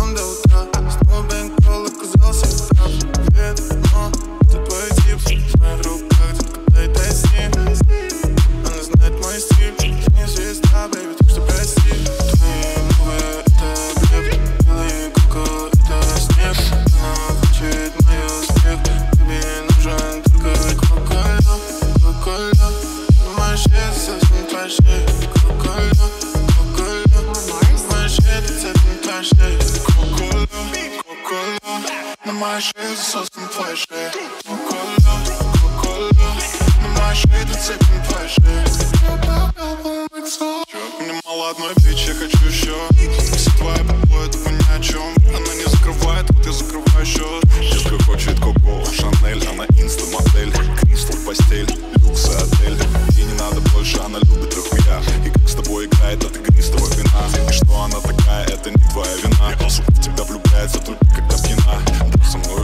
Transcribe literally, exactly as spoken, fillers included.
потом до утра. Снова бэнкролл оказался прав. Привет, но ты твой тип. В моих руках, детка, дай тайси. Она знает мой стиль. Ты не звезда, бэйби, так что прости. Твои губы — это бред. Белые куколы — это снег. Она хочет мою смех. Тебе нужен только кока-кола, кока-кола. Но моя шея совсем твоя шея. Кока-кола, кока-кола. Моя шея — это не твоя шея. Кока-кола, кока-кола. На моей шее засосана твоя шея. Кока-кола, кока-кола. На моей шее — это не твоя шея. Мне мало одной бич, я хочу еще. Все твои побои, тупо ни о чем. Она не закрывает, вот я закрываю счет. Детка хочет Коко, Шанель, она инста-модель. Кристал в постель, люкс и отель. Ей не надо больше, она любит дохуя. И как с тобой играет от игристого вина. И что она такая, это не твоя вина. Сука в тебя влюбляется только когда пьяна. Да, со мной